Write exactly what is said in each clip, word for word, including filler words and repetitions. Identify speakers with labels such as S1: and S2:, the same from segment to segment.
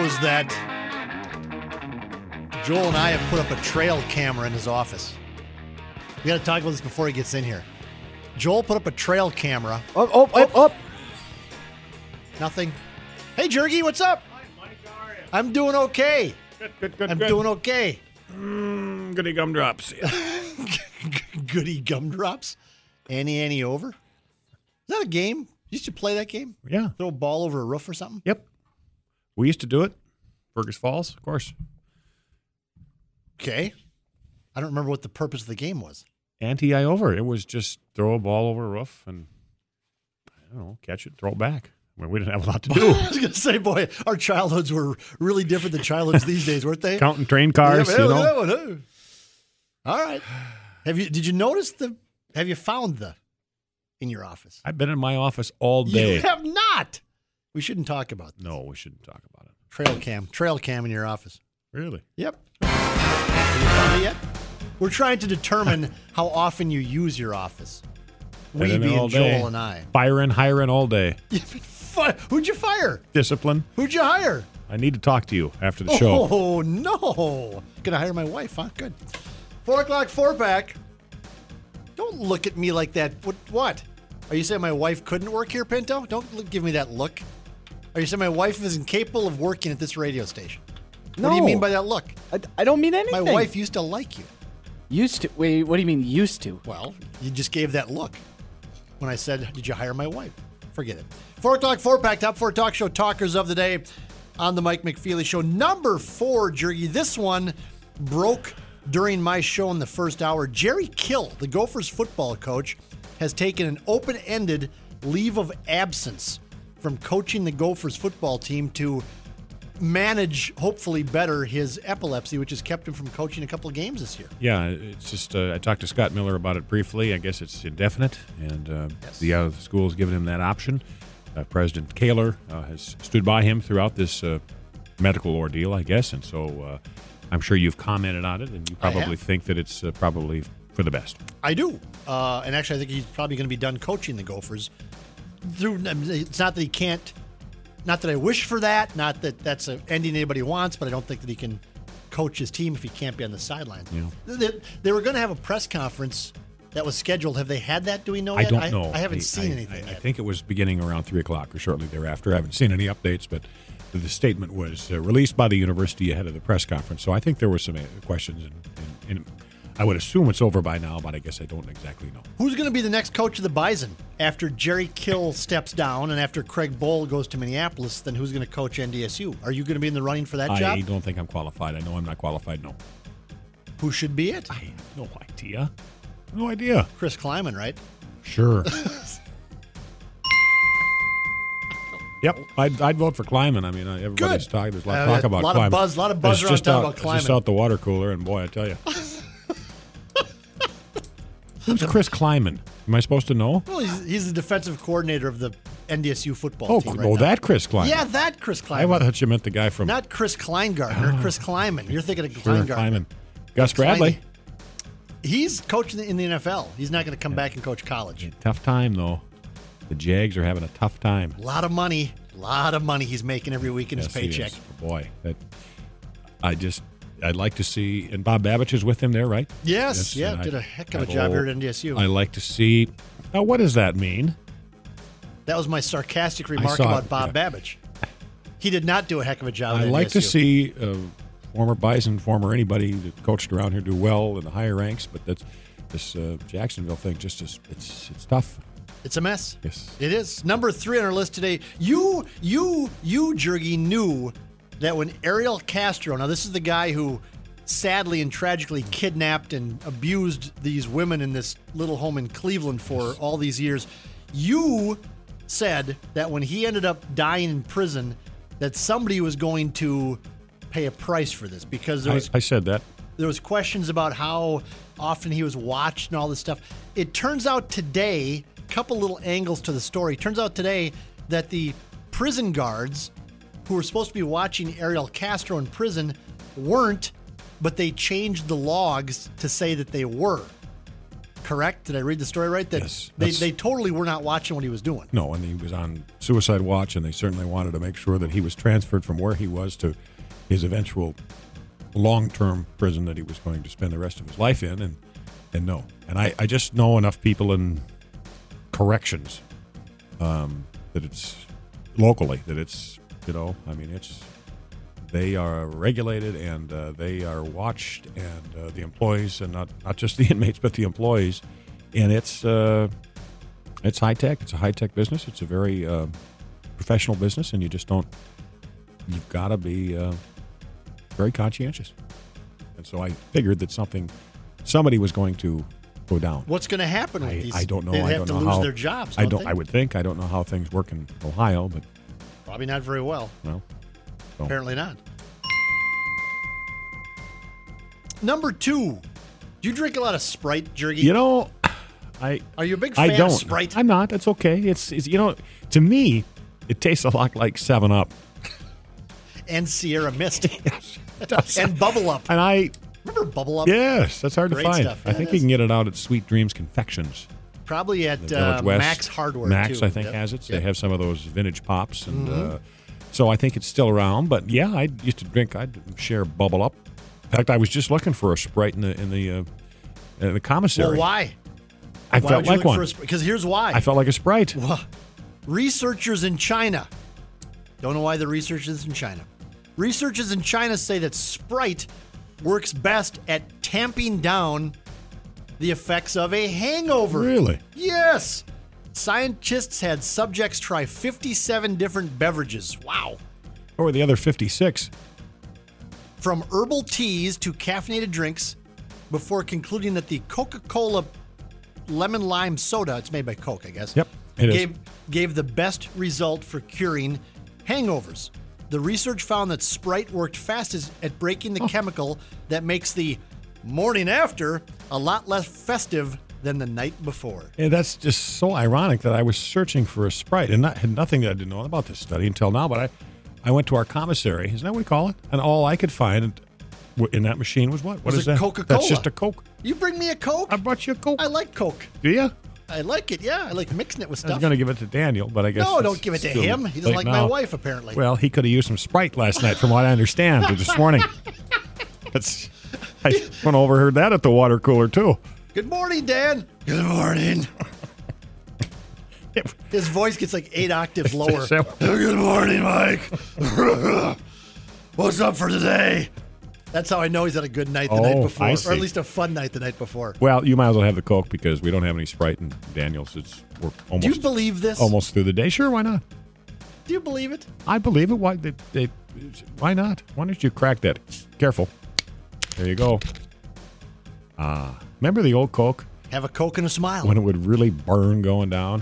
S1: knows that Joel and I have put up a trail camera in his office. We got to talk about this before he gets in here. Joel put up a trail camera.
S2: Oh, oh, oh, oh.
S1: Nothing. Hey, Jergy, what's up?
S3: Hi, Mike. How are you?
S1: I'm doing okay.
S3: Good, good, good,
S1: I'm
S3: good.
S1: doing okay.
S3: Mm, goody gumdrops. Yeah.
S1: Goody gumdrops. Annie, Annie over. Is that a game? You used to play that game?
S3: Yeah.
S1: Throw a ball over a roof or something?
S3: Yep. We used to do it. Fergus Falls, of course.
S1: Okay. I don't remember what the purpose of the game was.
S3: Ante-I over. It was just throw a ball over a roof and, I don't know, catch it, throw it back. I mean, we didn't have a lot to do.
S1: I was going to say, boy, our childhoods were really different than childhoods these days, weren't they?
S3: Counting train cars,
S1: Yeah,
S3: you
S1: yeah,
S3: know.
S1: yeah, yeah. All right. Have you? Did you notice the? Have you found the in your office?
S3: I've been in my office all day.
S1: You have not. We shouldn't talk about this.
S3: No, we shouldn't talk about it.
S1: Trail cam. Trail cam in your office.
S3: Really?
S1: Yep. Have you found it yet? We're trying to determine how often you use your office.
S3: Been
S1: We
S3: in there all
S1: being
S3: day.
S1: Joel and I.
S3: Firing, hiring all day.
S1: Fi- Who'd you fire?
S3: Discipline.
S1: Who'd you hire?
S3: I need to talk to you after the show.
S1: Oh, no. Gonna hire my wife, huh? Good. Four o'clock, four pack. Don't look at me like that. What? What? Are you saying my wife couldn't work here, Pinto? Don't look, give me that look. Are you saying my wife is incapable of working at this radio station?
S2: No.
S1: What do you mean by that look?
S2: I, I don't mean anything.
S1: My wife used to like you.
S2: Used to? Wait, what do you mean used to?
S1: Well, you just gave that look when I said, did you hire my wife? Forget it. Four o'clock, four pack, top four talk show talkers of the day on the Mike McFeely Show. Number four, Jergy. This one broke during my show in the first hour. Jerry Kill, the Gophers football coach, has taken an open-ended leave of absence from coaching the Gophers football team to manage, hopefully better, his epilepsy, which has kept him from coaching a couple of games this year.
S3: Yeah, it's just, uh, I talked to Scott Miller about it briefly. I guess it's indefinite, and uh,
S1: Yes.
S3: the uh, school's given him that option. Uh, President Kaler uh, has stood by him throughout this uh, medical ordeal, I guess, and so uh, I'm sure you've commented on it, and you
S1: I
S3: probably
S1: have.
S3: think that it's uh, probably for the best.
S1: I do. Uh, and actually, I think he's probably going to be done coaching the Gophers. Through, it's not that he can't, not that I wish for that, not that that's an ending anybody wants, but I don't think that he can coach his team if he can't be on the sidelines.
S3: Yeah.
S1: They, they were going to have a press conference that was scheduled. Have they had that? Do we know
S3: I
S1: yet?
S3: don't know.
S1: I, haven't
S3: I-
S1: seen
S3: I-
S1: anything
S3: I, I
S1: yet.
S3: think it was beginning around three o'clock or shortly thereafter. I haven't seen any updates, but the, the statement was uh, released by the university ahead of the press conference. So I think there were some uh, questions, and, and, and I would assume it's over by now, but I guess I don't exactly know.
S1: Who's going to be the next coach of the Bison after Jerry Kill steps down and after Craig Bowl goes to Minneapolis? Then who's going to coach N D S U? Are you going to be in the running for that
S3: I
S1: job?
S3: don't think I'm qualified. I know I'm not qualified, no.
S1: Who should be it?
S3: I have no idea. No idea.
S1: Chris Kleiman, right?
S3: Sure. Yep, I'd, I'd vote for Kleiman. I mean, uh, everybody's
S1: Good.
S3: talking. There's a lot of
S1: Uh,
S3: talk about
S1: a lot
S3: Kleiman.
S1: of buzz, a lot of buzz
S3: It's
S1: around
S3: just
S1: town
S3: out,
S1: about
S3: it's
S1: Kleiman.
S3: just out the water cooler, and boy, I tell you. Who's Chris Kleiman? Am I supposed to know?
S1: Well, he's, he's the defensive coordinator of the N D S U football
S3: Oh,
S1: team.
S3: oh,
S1: right now.
S3: that Chris Kleiman.
S1: Yeah, that Chris
S3: I
S1: Kleiman.
S3: thought you meant the guy from
S1: Not Chris Kleingartner, Chris Kleiman. You're thinking of
S3: Sure,
S1: Kleingartner.
S3: Kleiman. Gus Bradley.
S1: He's coaching in the N F L. He's not going to come back and coach college.
S3: Tough time, though. The Jags are having a tough time.
S1: A lot of money. A lot of money he's making every week in
S3: Yes,
S1: his
S3: he
S1: paycheck.
S3: is. Boy, that I just I'd like to see, and Bob Babich is with him there, right?
S1: Yes, yeah,
S3: and
S1: did
S3: I-
S1: a heck of a
S3: I'd
S1: job
S3: all-
S1: here at N D S U.
S3: I like to see. Now, what does that mean?
S1: That was my sarcastic remark
S3: saw
S1: about
S3: it,
S1: Bob
S3: yeah.
S1: Babbage. He did not do a heck of a job.
S3: I
S1: at
S3: like to
S1: N D S U.
S3: see uh, former Bison, former anybody that coached around here do well in the higher ranks, but that's this uh, Jacksonville thing just is it's it's tough.
S1: It's a mess.
S3: Yes.
S1: It is. Number three on our list today. You, you, you, Jergy, knew that when Ariel Castro, now this is the guy who sadly and tragically kidnapped and abused these women in this little home in Cleveland for all these years, you said that when he ended up dying in prison, that somebody was going to pay a price for this because there
S3: I,
S1: was
S3: I said that.
S1: there was questions about how often he was watched and all this stuff. It turns out today, a couple little angles to the story. Turns out today that the prison guards who were supposed to be watching Ariel Castro in prison weren't, but they changed the logs to say that they were. correct? Did I read the story right? That
S3: Yes,
S1: they,
S3: that's-
S1: they totally were not watching what he was doing.
S3: No, and he was on suicide watch, and they certainly wanted to make sure that he was transferred from where he was to his eventual long-term prison that he was going to spend the rest of his life in, and and no. And I, I just know enough people in corrections um, that it's locally, that it's, you know, I mean, it's, they are regulated and uh, they are watched, and uh, the employees, and not, not just the inmates, but the employees, and it's uh, it's high tech. It's a high tech business. It's a very uh, professional business, and you just don't. You've got to be uh, very conscientious, and so I figured that something, somebody was going to go down.
S1: What's going to happen with
S3: I,
S1: these?
S3: I don't know.
S1: They'd
S3: I
S1: have
S3: don't
S1: to
S3: know
S1: lose
S3: how,
S1: their jobs.
S3: I
S1: don't
S3: don't.
S1: they?
S3: I would think. I don't know how things work in Ohio, but
S1: Probably not very well.
S3: well, so.
S1: Apparently not. Number two. Do you drink a lot of Sprite, Jergy?
S3: You know, I
S1: Are you a big fan
S3: I don't.
S1: of Sprite?
S3: I'm not. That's okay. It's, it's you know, to me, it tastes a lot like Seven Up.
S1: And Sierra Mist.
S3: Yes, it does.
S1: And Bubble Up.
S3: And I,
S1: Remember Bubble Up?
S3: yes, that's hard
S1: Great
S3: to find.
S1: stuff.
S3: I
S1: Yeah,
S3: think
S1: it
S3: you
S1: is.
S3: can get it out at Sweet Dreams Confections.
S1: Probably at
S3: The
S1: uh,
S3: Village West.
S1: Max Hardware,
S3: Max,
S1: too.
S3: I think,
S1: Yep.
S3: has it. So
S1: Yep.
S3: They have some of those vintage pops, and uh, so I think it's still around. But yeah, I used to drink. I'd share Bubble Up. In fact, I was just looking for a Sprite in the in the uh, in the commissary.
S1: Well, why?
S3: I
S1: why
S3: felt
S1: would you
S3: like
S1: look
S3: one.
S1: for a Sprite? Because here's why.
S3: I felt like a Sprite.
S1: Well, researchers in China, don't know why the research is in China. Researchers in China say that Sprite works best at tamping down the effects of a hangover.
S3: Really?
S1: Yes. Scientists had subjects try fifty-seven different beverages. Wow.
S3: What were the other fifty-six?
S1: From herbal teas to caffeinated drinks, before concluding that the Coca-Cola lemon lime soda, it's made by Coke, I guess.
S3: Yep, it is.
S1: gave, gave the best result for curing hangovers. The research found that Sprite worked fastest at breaking the chemical that makes the morning after a lot less festive than the night before.
S3: And that's just so ironic that I was searching for a Sprite and not, had nothing that I didn't know about this study until now. But I, I went to our commissary. Isn't that what we call it? And all I could find in that machine was what? What
S1: Was
S3: is
S1: it
S3: that?
S1: Coca-Cola?
S3: That's just a Coke.
S1: You bring me a Coke?
S3: I brought you a Coke.
S1: I like Coke.
S3: Do you?
S1: I like it, yeah. I like mixing it with
S3: I was
S1: stuff.
S3: going to give it to Daniel, but I guess
S1: No,
S3: it's
S1: don't give it to
S3: too
S1: him. He doesn't
S3: late
S1: like my
S3: now.
S1: wife, apparently.
S3: Well, he could have used some Sprite last night, from what I understand, or this morning. That's, I went overheard that at the water cooler too.
S1: Good morning, Dan. Good morning. His voice gets like eight octaves lower.
S3: Is that-
S1: Good morning, Mike. What's up for today? That's how I know he's had a good night the
S3: Oh,
S1: night before,
S3: I
S1: or
S3: see.
S1: at least a fun night the night before.
S3: Well, you might as well have the Coke because we don't have any Sprite, and Daniel's it's we're almost
S1: Do you believe this?
S3: almost through the day. Sure, why not?
S1: Do you believe it?
S3: I believe it. Why? They, they, why not? Why don't you crack that? Careful. There you go. Ah, remember the old Coke
S1: Have a Coke and a smile.
S3: when it would really burn going down?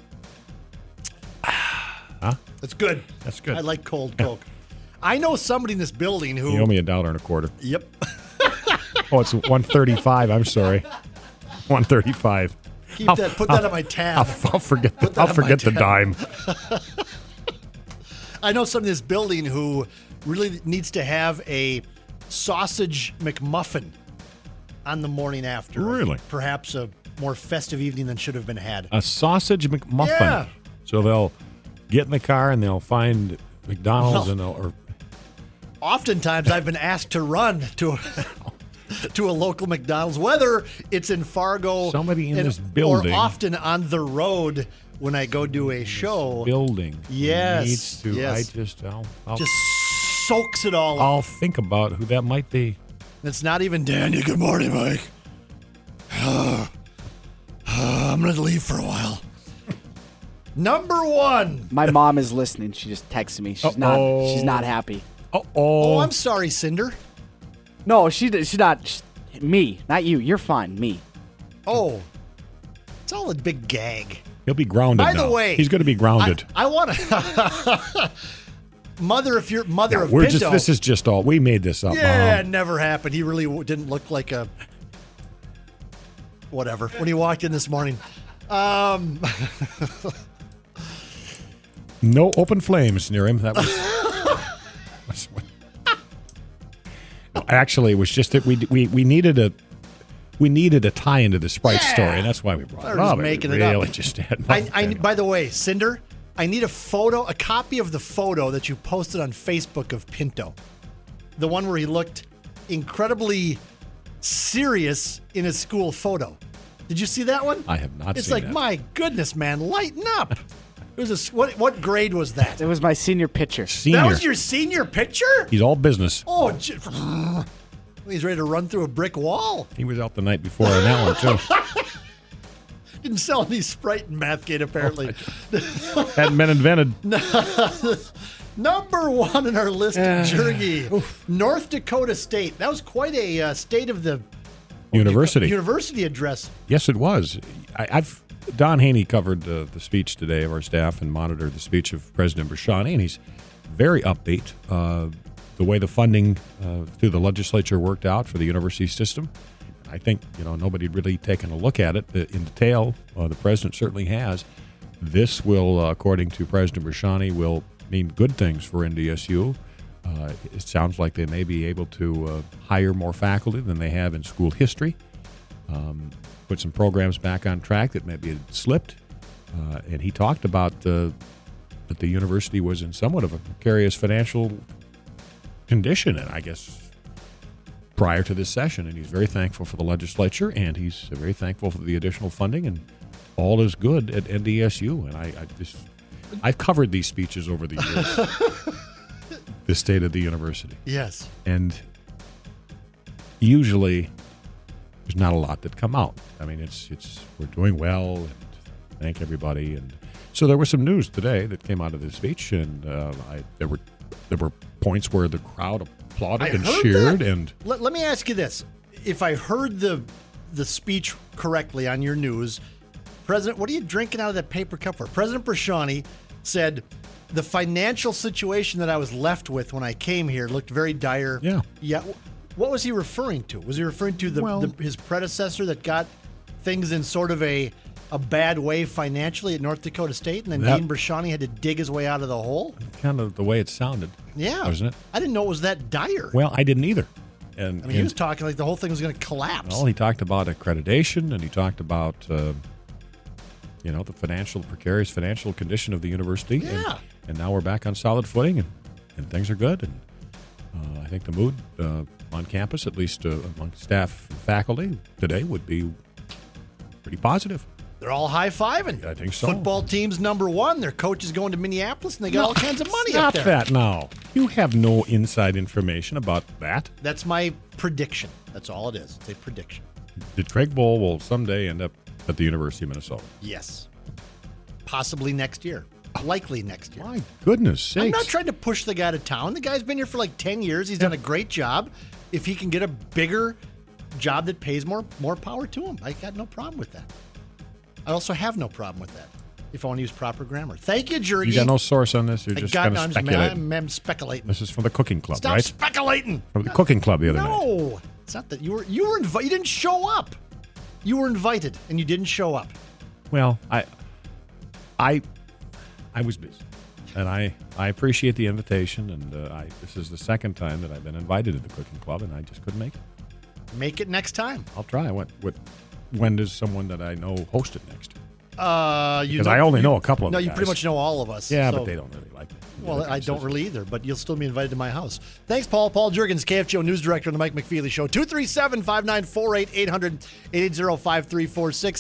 S1: That's good.
S3: That's good.
S1: I like cold Coke. I know somebody in this building who.
S3: You owe me a dollar and a quarter.
S1: Yep.
S3: Oh, it's one thirty-five. I'm sorry, one thirty-five.
S1: Keep that. Put that on my tab.
S3: I'll, I'll forget.
S1: Put that
S3: I'll
S1: on my
S3: forget the
S1: tab.
S3: dime.
S1: I know somebody in this building who really needs to have a sausage McMuffin on the morning after.
S3: Really?
S1: Perhaps a more festive evening than should have been had.
S3: A sausage McMuffin.
S1: Yeah.
S3: So they'll get in the car and they'll find McDonald's
S1: Well,
S3: and they'll, or
S1: Oftentimes, I've been asked to run to a, to a local McDonald's, whether it's in Fargo,
S3: Somebody in
S1: and-
S3: this building-
S1: or often on the road when I go do a show.
S3: building
S1: Yes,
S3: needs to.
S1: yes.
S3: I just, I'll, I'll,
S1: Just soaks it all up.
S3: I'll think about who that might be.
S1: It's not even Danny. Good morning, Mike. I'm going to leave for a while. Number one.
S2: My mom is listening. She just texted me. She's
S3: Uh-oh.
S2: not. She's not happy.
S3: Oh,
S1: Oh, I'm sorry, Cinder.
S2: No, she. She's not. She, me, not you. You're fine. Me.
S1: Oh, it's all a big gag.
S3: he'll be grounded.
S1: By the
S3: now.
S1: way,
S3: he's going to be grounded.
S1: I, I want to. Mother, if you're mother
S3: Yeah,
S1: of
S3: we're
S1: Pinto.
S3: just. This is just all. We made this up.
S1: yeah,
S3: Mom.
S1: it never happened. He really w- didn't look like a. Whatever. When he walked in this morning. Um,
S3: No open flames near him. That was. was what- No, actually, it was just that we we we needed a we needed a tie into the Sprite
S1: Yeah.
S3: story, and that's why we brought
S1: They're
S3: it
S1: just
S3: up.
S1: making
S3: we
S1: it up.
S3: really just had
S1: I, I, by the way, Cinder, I need a photo, a copy of the photo that you posted on Facebook of Pinto. The one where he looked incredibly serious in his school photo. Did you see that one?
S3: I have not
S1: It's
S3: seen
S1: like,
S3: that.
S1: my goodness, man, lighten up. It was a, s- what, what grade was that?
S2: It was my senior picture.
S3: Senior.
S1: That was your senior picture?
S3: He's all business.
S1: Oh, j- he's ready to run through a brick wall.
S3: He was out the night before on that one, too.
S1: Didn't sell any Sprite in Mathgate, apparently.
S3: Hadn't been invented.
S1: Number one in our list, Jergy. North Dakota State. That was quite a uh, state of the
S3: University.
S1: university address.
S3: Yes, it was. I, I've Don Haney covered uh, the speech today of our staff and monitored the speech of President Brashani, and he's very upbeat. Uh, the way the funding uh, through the legislature worked out for the university system, I think you know nobody had really taken a look at it in detail. Uh, the president certainly has. This will, uh, according to President Brashani, will mean good things for N D S U. Uh, it sounds like they may be able to uh, hire more faculty than they have in school history. Um, put some programs back on track that maybe had slipped. Uh, and he talked about uh, that the university was in somewhat of a precarious financial condition, and I guess prior to this session. And he's very thankful for the legislature, and he's very thankful for the additional funding, and all is good at N D S U. And I, I just, I've covered these speeches over the years. The state of the university.
S1: Yes.
S3: And usually there's not a lot that come out. I mean, it's it's we're doing well, and thank everybody. And so there was some news today that came out of this speech, and uh, I, there were there were points where the crowd applauded
S1: I
S3: and
S1: heard
S3: cheered,
S1: that.
S3: and
S1: Let, let me ask you this. If I heard the the speech correctly on your news, President, what are you drinking out of that paper cup for? President Brashani said, the financial situation that I was left with when I came here looked very dire.
S3: Yeah.
S1: Yeah. What was he referring to? Was he referring to the,
S3: Well-
S1: the his predecessor that got things in sort of a a bad way financially at North Dakota State, and then
S3: That-
S1: Dean Brashani had to dig his way out of the hole?
S3: kind of the way it sounded,
S1: Yeah.
S3: wasn't it?
S1: I didn't know it was that dire.
S3: Well, I didn't either. And,
S1: I mean, he
S3: and-
S1: was talking like the whole thing was going to collapse.
S3: Well, he talked about accreditation, and he talked about, uh, you know, the financial, precarious financial condition of the university.
S1: Yeah.
S3: And, and now we're back on solid footing, and, and things are good. And uh, I think the mood uh, on campus, at least uh, among staff and faculty today, would be pretty positive.
S1: They're all high-fiving.
S3: I think so.
S1: Football team's number one. Their coach is going to Minneapolis, and they got all kinds of money
S3: Stop
S1: up there.
S3: that now. You have no inside information about that.
S1: That's my prediction. That's all it is. It's a prediction.
S3: That Craig Bowl will someday end up at the University of Minnesota.
S1: Yes. Possibly next year. Likely next year.
S3: My goodness sakes.
S1: I'm not trying to push the guy to town. The guy's been here for like ten years. He's done a great job. If he can get a bigger job that pays more, more power to him. I got no problem with that. I also have no problem with that, if I want to use proper grammar. Thank you, Jergy.
S3: You got no source on this? You're
S1: I
S3: just
S1: got
S3: kind
S1: no,
S3: of
S1: I'm, just,
S3: speculating.
S1: I'm, I'm speculating.
S3: This is from the cooking club,
S1: Stop
S3: right?
S1: speculating.
S3: From the cooking club the other night.
S1: No, it's not that. You were you were invited. You didn't show up. You were invited, and you didn't show up.
S3: Well, I, I, I was busy, and I, I appreciate the invitation. And uh, I, this is the second time that I've been invited to the cooking club, and I just couldn't make it.
S1: Make it next time.
S3: I'll try. What, what, when does someone that I know host it next?
S1: Uh, you
S3: Because
S1: know,
S3: I only
S1: you-
S3: know a couple of
S1: No,
S3: the
S1: you
S3: guys.
S1: pretty much know all of us.
S3: Yeah,
S1: so-
S3: but they don't really like me.
S1: Well,
S3: Yeah,
S1: I
S3: it's
S1: don't
S3: just-
S1: really either, but you'll still be invited to my house. Thanks, Paul. Paul Jurgens, K F G O News Director on the Mike McFeely Show. two three seven, five nine four eight, eight hundred, eight eight zero, five three four six.